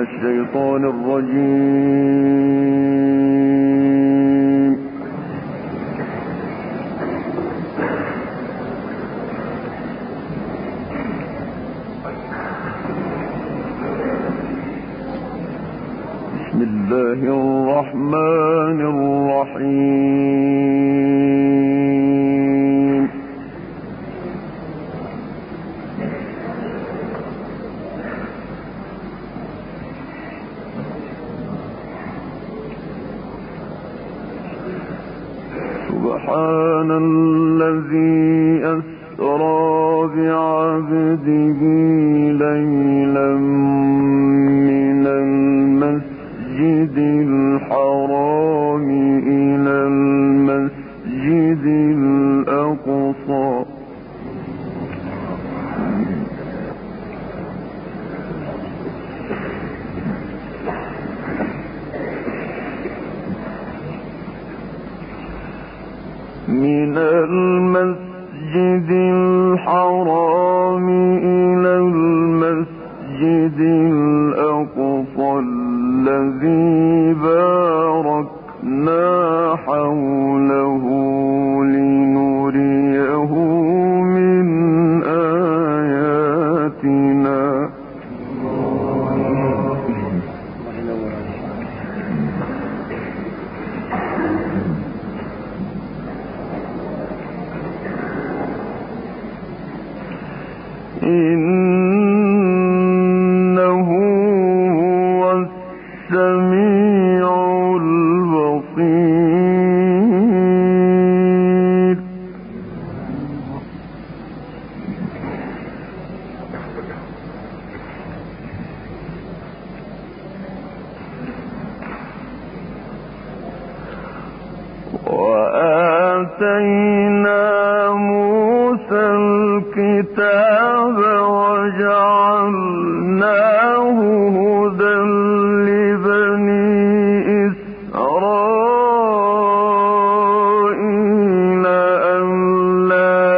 الشيطان الرجيم. بسم الله الرحمن الرحيم. سبحان الذي أسرى بعبده ليلا من المسجد الحرام إلى المسجد الأقصى من المسجد الحرام إلى المسجد الأقصى الذي باركنا حوله لنريه من آياتنا إنه هو السميع البصير. وآتينا موسى الكتاب وجعلناه هدى لبني إسرائيل ألا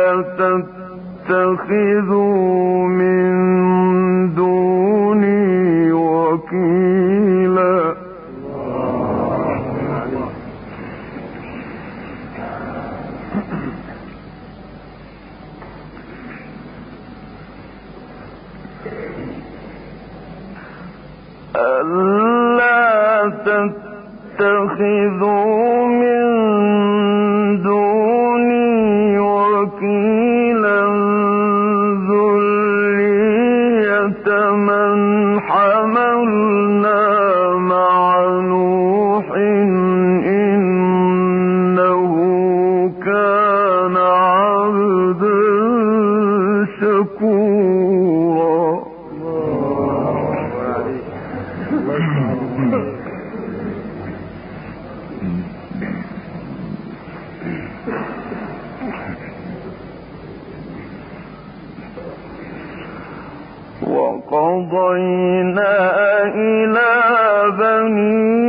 تتخذوا من دوني وكيلا. ألا تتخذوا من دوني وكيلا ذرية من حملنا مع نوح إنه كان عبدا شكورا. وقضينا إلى بني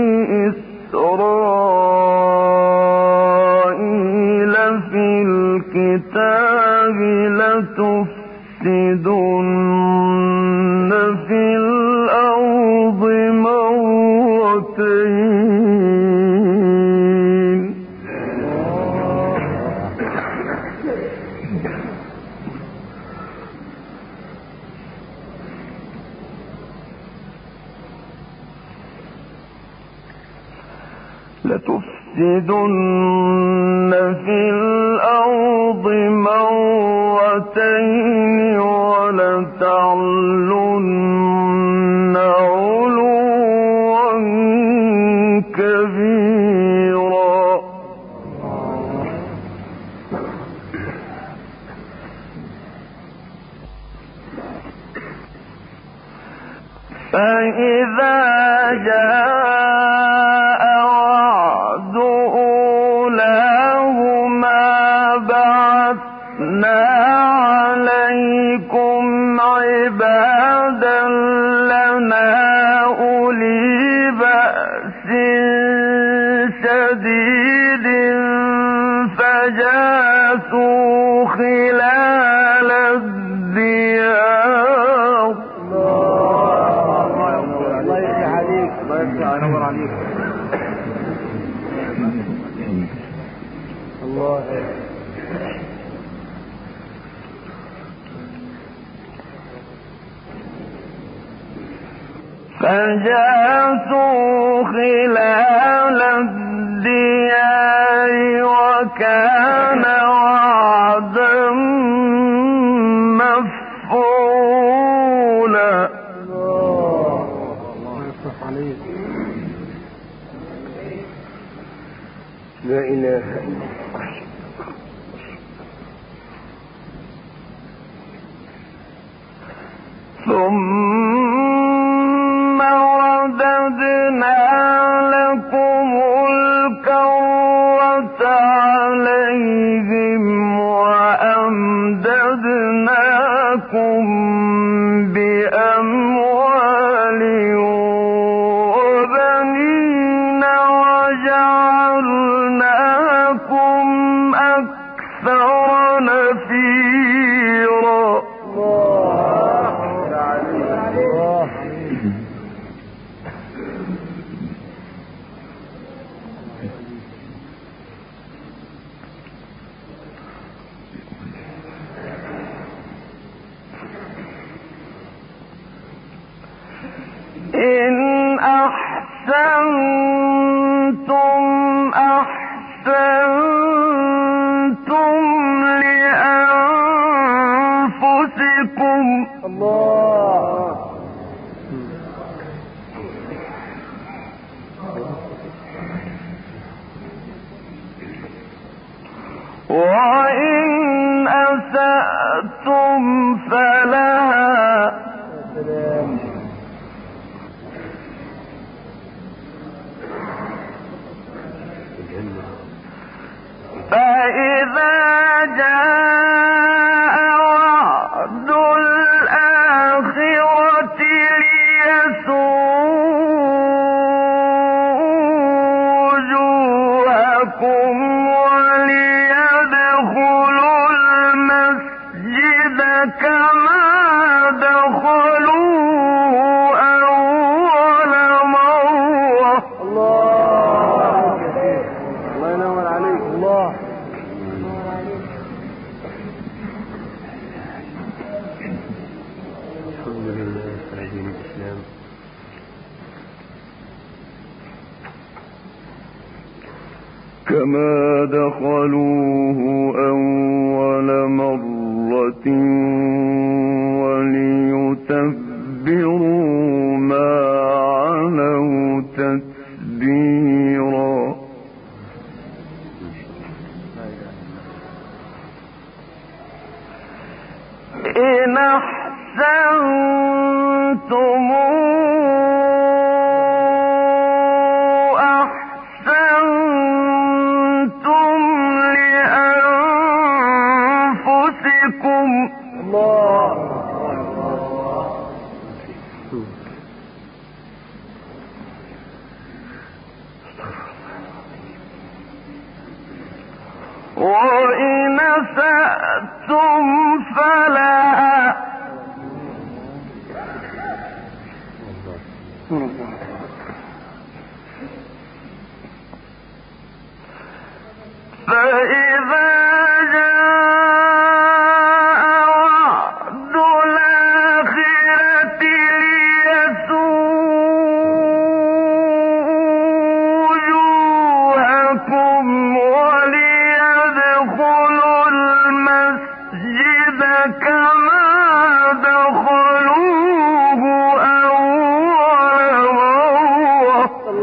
إسرائيل في الكتاب لتفسدن في الأرض مرتين لتفسدن في الأرض مرتين ولتعلن علوا كبيرا. فإذا جاء وعد أولاهما بعثنا عليكم عبادا لنا أولي بأس شديد فجاسوا خلال الديار. فجاسوا خلال الديار وكان وعدا مفعولا. لا إله إلا الله. ثم رددنا لكم الكرة عليهم وأمددناكم بأموال وبنين وجعلناكم أكثر نفيرا. إن أحسنتم أحسنتم لأنفسكم. الله. وإن أسأتم فلها. فإذا جاء وعد الآخرة ليسوءوا وجوهكم وليدخلوا المسجد كما دخلوه أول مرة. الله ينور عليك. الله. الحمد لله على دين الإسلام. كما دخلوه أول مرة وليتبروا ما علوا تتبيرا. إن أحسنتم أحسنتم لأنفسكم. الله. وإن أسأتم فلها. فإذا جاء وعد الآخرة ليسوءوا وجوهكم وليدخلوا المسجد كما دخلوه أول مرة.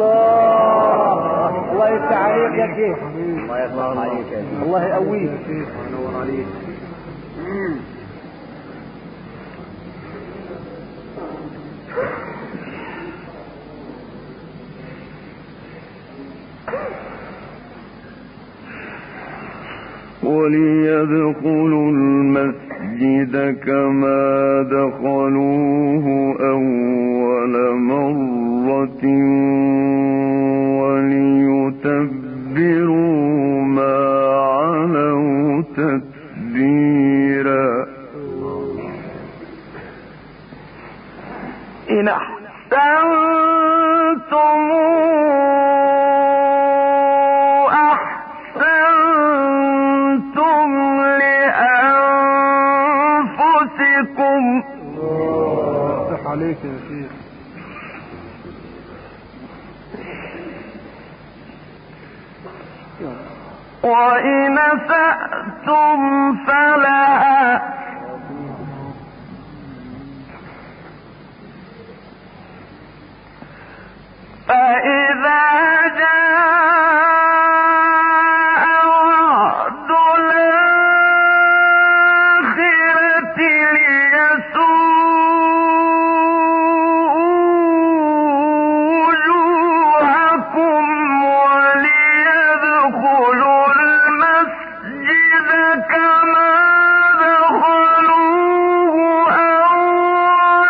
الله يفتح عليك يا شيخ. الله يفتح عليك يا شيخ. الله يقويك يا شيخ. ينور عليك. وليدخلوا المسجد كما دخلوه أول مرة وليتبروا ما علوا تتبيرا. إن أحسنتم أحسنتم لأنفسكم. الله يفتح عليك يا شيخ. وإن أسأتم فلها فإذا جاء وعد الآخرة ليسوءوا وجوهكم وليدخلوا المسجد كما دخلوه أول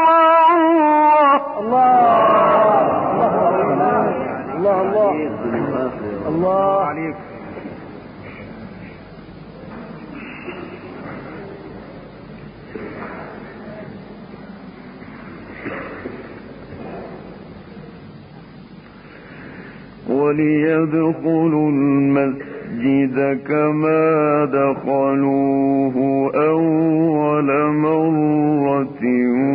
مرة. الله عليك. وليدخلوا المسجد كما دخلوه أول مرة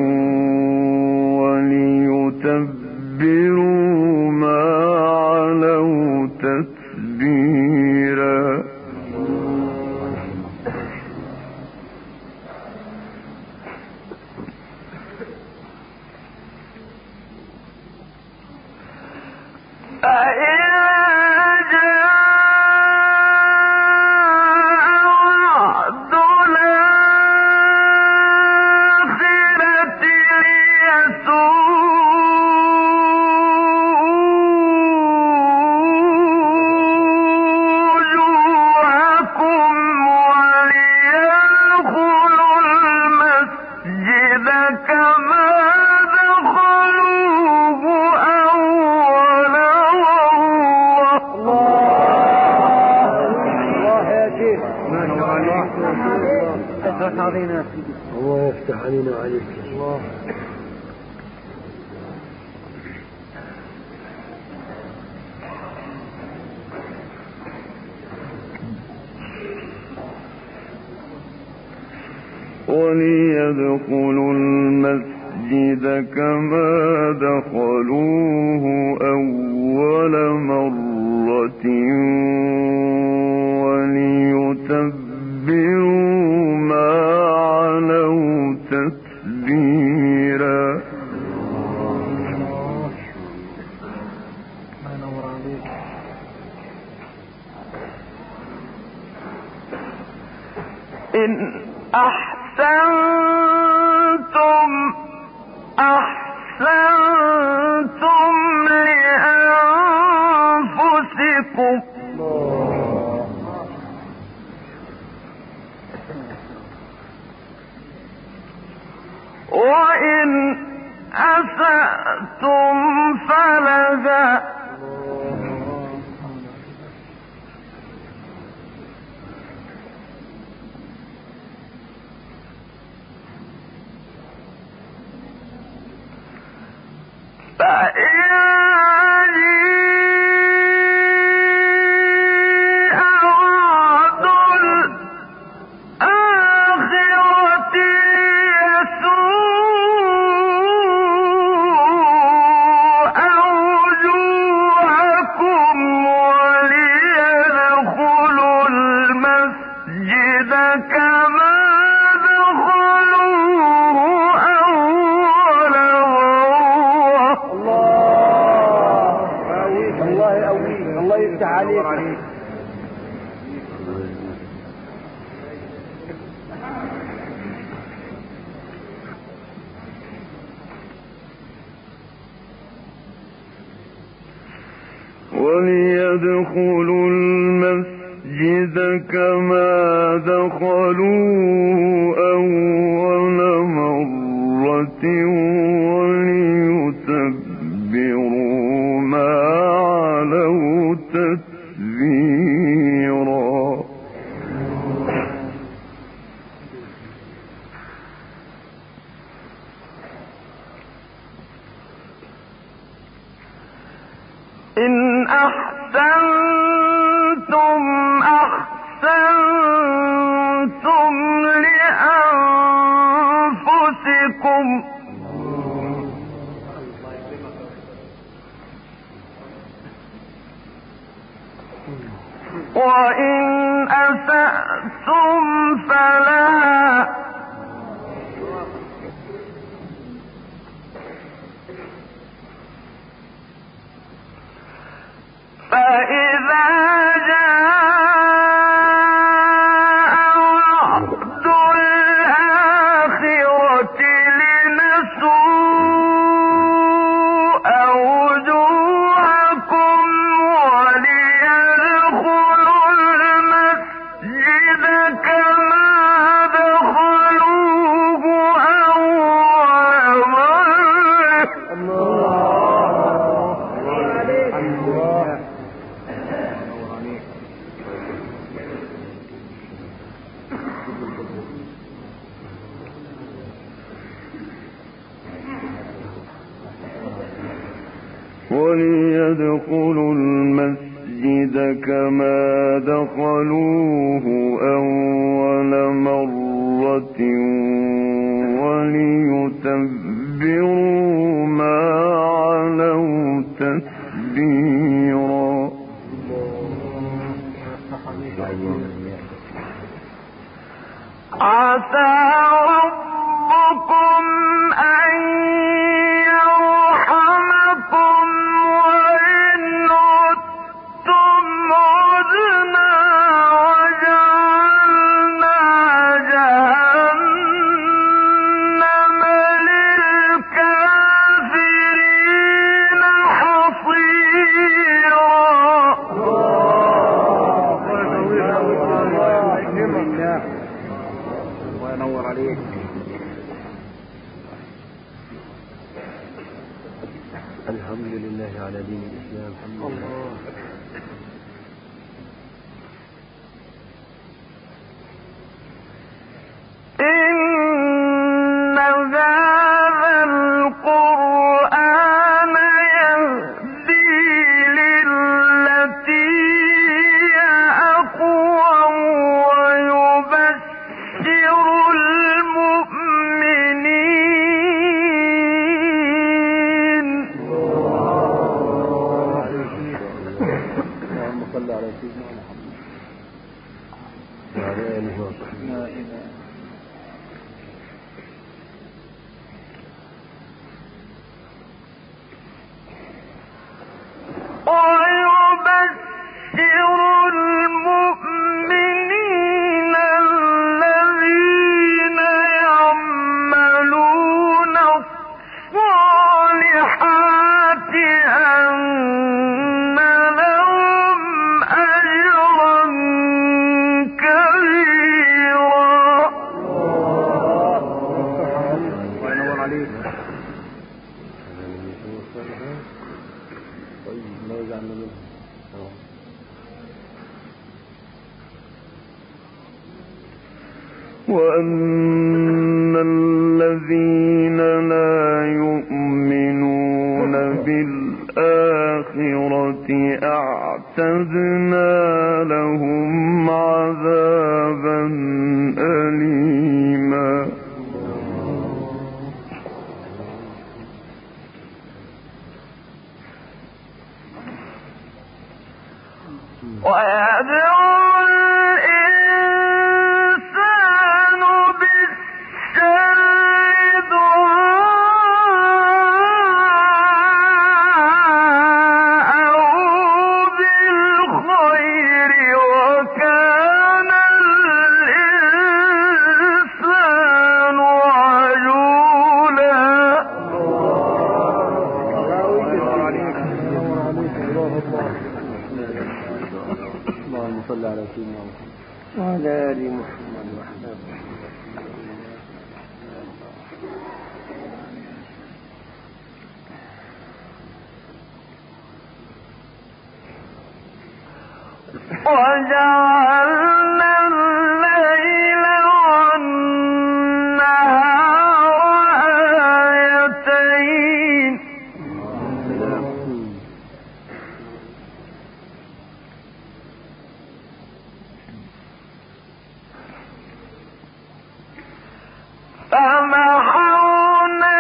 وليتبروا ما علوا تتبيرا. الله يفتح علينا وعليك. الله. وليدخلوا المسجد كما دخلوه أول مرة وليتبروا ما علوا تتبيرا. إن أحسنتم لأنفسكم وإن أسأتم فلها وليدخلوا المسجد كما دخلوه أول مرة وليتبروا ما علوا تتبيرا. إن أحسنتم لأنفسكم وإن أسأتم فلا فإذا جاء وعد الآخرة لنسوء وجوهكم وليدخلوا المسجد كما دخلوه أول مرة. وليدخلوا المسجد كما دخلوه أول مرة وليتبروا ما علوا تتبيرا. عسى ربكم أن يرحمكم وإن عدتم عدنا وجعلنا جهنم للكافرين حصيرا. الله ينور عليك. الحمد لله على دين الإسلام. الحمد لله. إن هذا القرآن يهدي للتي هي أقوم ويبشر المؤمنين. اللهم صل على سيدنا محمد وعلى آله وصحبه. ويبشر المؤمنين الذين يعملون الصالحات أن لهم أجرا كبيرا. الله ينور عليك. طيب ما يجعلنا منهم. وأن الذين لا يؤمنون بالآخرة أعتدنا لهم عذابا أليما. ويدعو الإنسان بالشر دعاءه بالخير وكان الإنسان عجولا. اللهم صل على سيدنا محمد وعلى آل محمد وحده. وجعلنا الليل والنهار آيتين فمحونا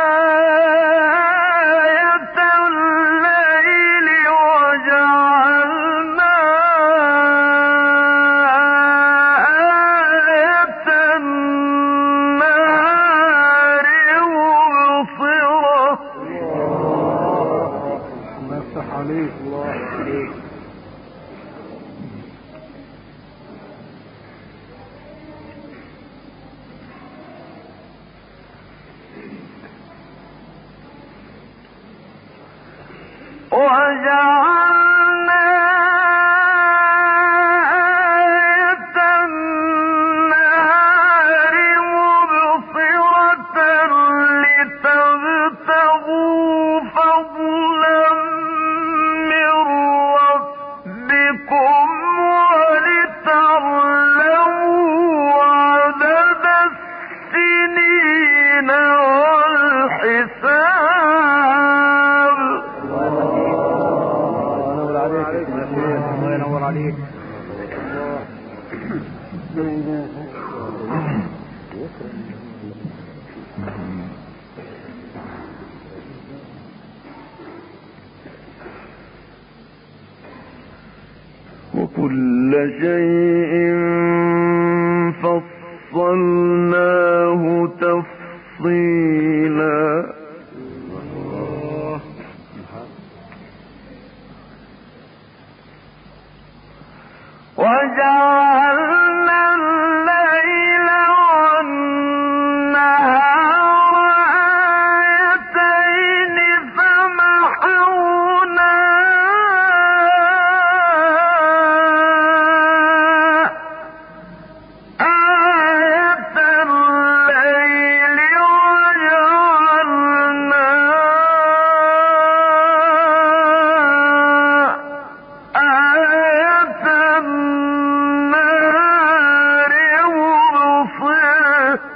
آية الليل وجعلنا وكل شيء فصلناه تفصيلا وجعلنا الليل والنهار آيتين فمحونا آية الليل وجعلنا آية النار مبصرة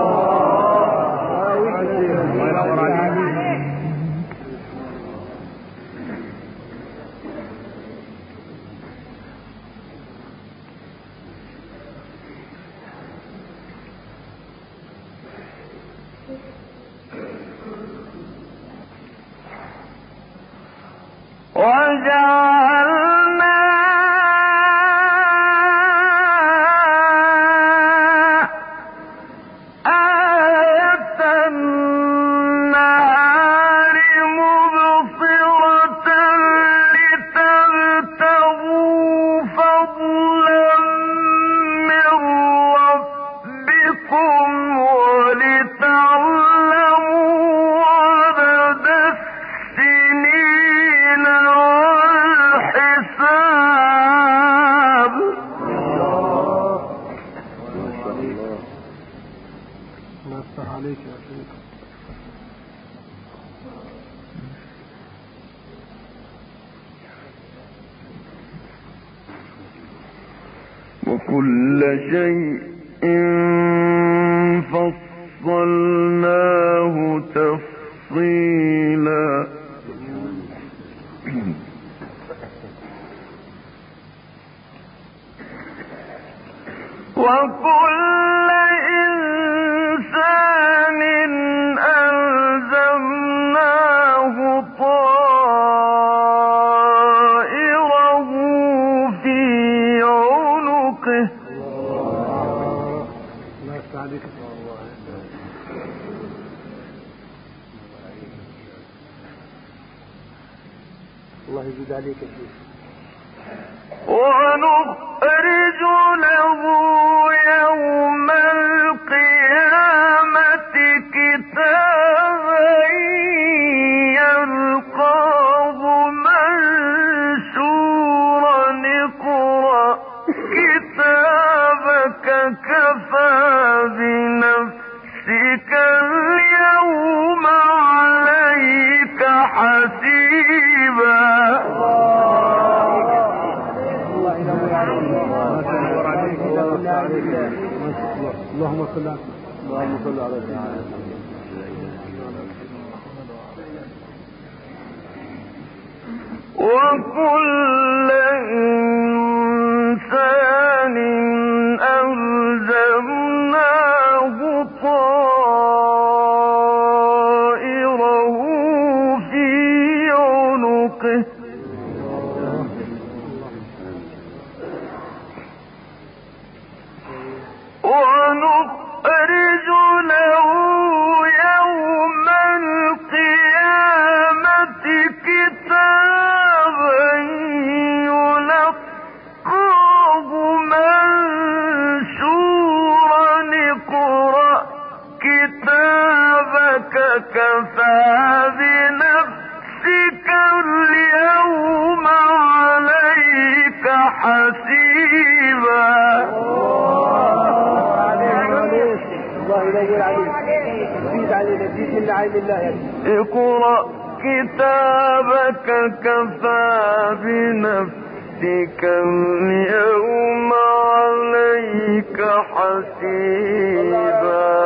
وجعلنا آية النهار مبصرة لتبتغوا فضلا من ربكم ولتعلموا عدد السنين والحساب الله يفتح عليك يا شيخ. وكل شيء فصلناه تفصيلا وكل إنسان ألزمناه طائره في عنقه الله يفتح عليك. الله يزيد عليك يا شيخ. ونخرج له يوم القيامة كتابا يلقاه منشورا اقرأ كتابك كفى بنفسك اليوم عليك حسيبا اللهم صل على سيدنا وكل إنسان ألزمناه طائره في عنقه ونخرج له يوم القيامة كتابا يلقاه منشورا اقرأ كتابك كفى بنفسك اليوم الله ينور عليك. زيد علينا، زيد من نعيم الله يا ابني. اقرأ كتابك كفى بنفسك اليوم عليك حسيبا.